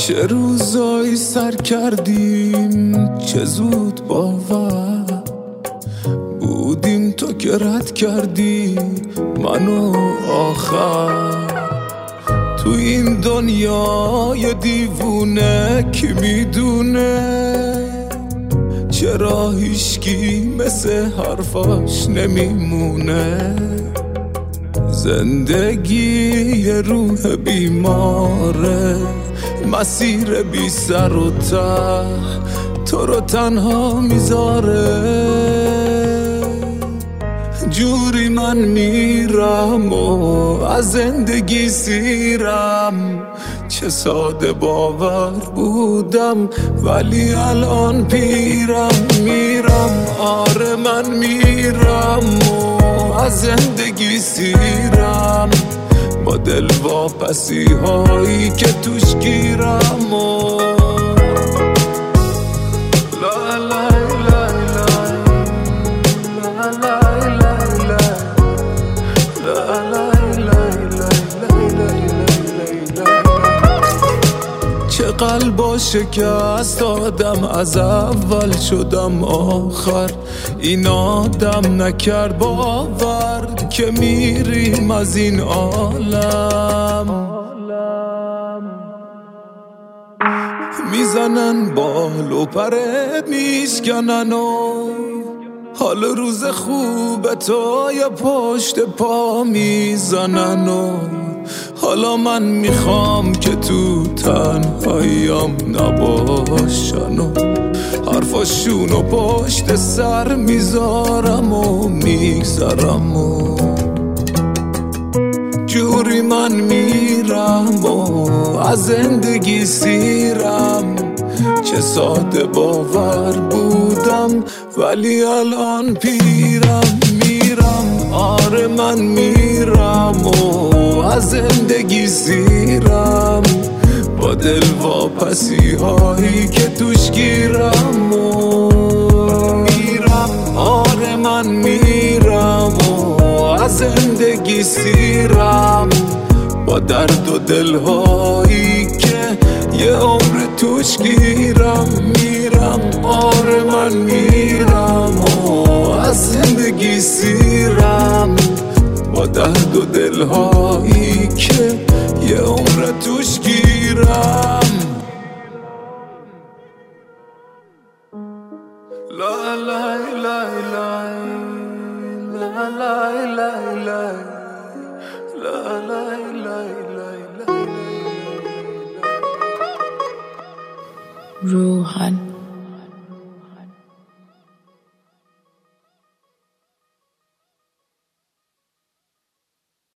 چه روزایی سر کردیم چه زود باور بودیم تو که رد کردی منو آخر تو این دنیای دیوونه کی میدونه چرا هیچکی مثل حرفاش نمیمونه زندگی یه روح بیماره مسیر بی سر و ته تو رو تنها میذاره جوری من میرم و از زندگی سیرم چه ساده باور بودم ولی الان پیرم میرم آره من میرم و از زندگی سیرم با دل واپسی هایی که توش گیرم و لا لا لا لا لا چه قلبا شکست دادم از اول شدم آخر این آدم نکرد باور که میریم از این عالم میزنن بال و پرت میشکنن و حال روز خوب تو یا پشت پا میزنن و حالا من میخوام که تو تنهاییم نباشن و حرفاشون و پشت سر میذارم و میگذرم و جوری من میرم و از زندگی سیرم چه ساده باور بودم ولی الان پیرم میرم آره من میرم و از زندگی سیرم با دل واپسی هایی که توش گیرم و میرم آره من میرم و از زندگی سیرم با درد و دل هایی که یه عمر توش گیرم میرم آره من میرم و از زندگی سیرم با درد و دل هایی که یه عمر توش گیرم لا لا لا لا لا لا لا لا لا لا روحان